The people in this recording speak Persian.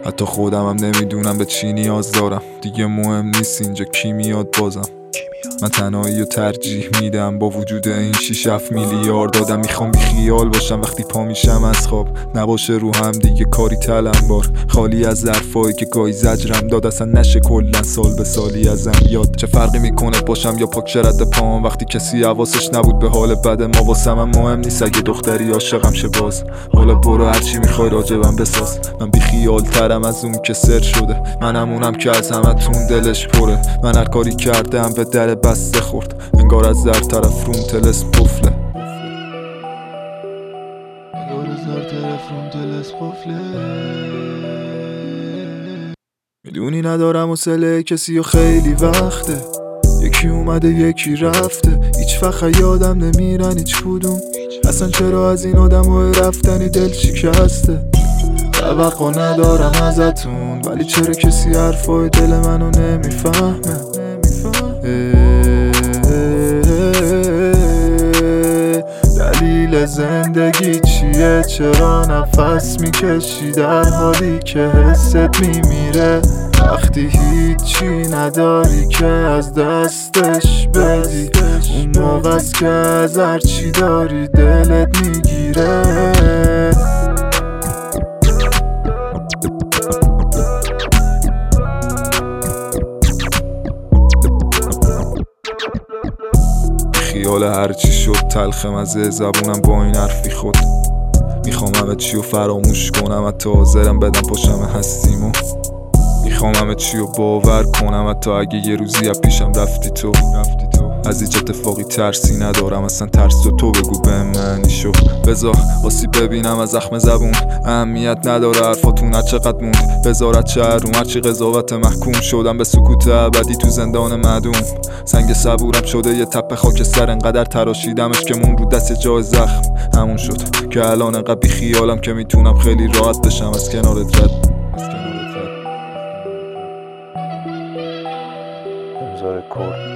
حتی خودم هم نمیدونم به چی نیاز دارم. دیگه مهم نیست اینجا کی میاد بازم. من تنهایی رو ترجیح میدم با وجود این 6-7 میلیارد آدم. میخوام بی خیال باشم وقتی پا میشم از خواب، نباشه رو هم دیگه کاری تلمبار، خالی از ظرفایی که گاهی زجرم داد، اصلا نشه کلن سال به سالی ازم یاد. چه فرقی میکنه باشم یا پاک رد پام وقتی کسی حواسش نبود به حال بد ما. واسم هم مهم نیست اگه دختری عاشقم شه باز. حالا برو هرچی میخوای راجبم بساز. من بی خیال ترم از اون که سر شده، من همونم که از همتون دلش پره. من هر کاری کردم به در بسته خورد، انگار از در طرف روم تلس قفله. میدونی ندارم حوصله کسی و خیلی وقته، یکی اومده یکی رفته، هیچ وقت یادم نمیرن هیچ کدوم. اصلا چرا از این آدمای رفتنی دل شکسته. توقع ندارم ازتون ولی چرا کسی حرفای دل منو نمیفهمه. دلیل زندگی چیه؟ چرا نفس میکشی در حالی که حست میمیره؟ وقتی هیچی نداری که از دستش بدی، اون موقع است که از هرچی داری دلت میگیره. خیال هرچی شد تلخ مزه زبونم با این حرفی خود. میخوام همه چی رو فراموش کنم، حتی حاضرم بدم پاشم هستیمو. میخوام همه چی رو باور کنم حتی اگه یه روزی از پیشم رفتی تو. از هیچ اتفاقی ترسی ندارم، اصلا ترس تو بگو به معنی شو. بذار آسیب ببینم از زخم زبون، اهمیت نداره حرفاتون هر چقدر موند. وزارت شهروم هرچی قضاوت محکوم شدم به سکوت ابدی تو زندان معدوم. سنگ صبورم شده یه تپه خاکستر، انقدر تراشیدمش که مون رو دست جای زخم. همون شد که الان انقدر بی خیالم که میتونم خیلی راحت بشم از کنارت رد. امضای کرد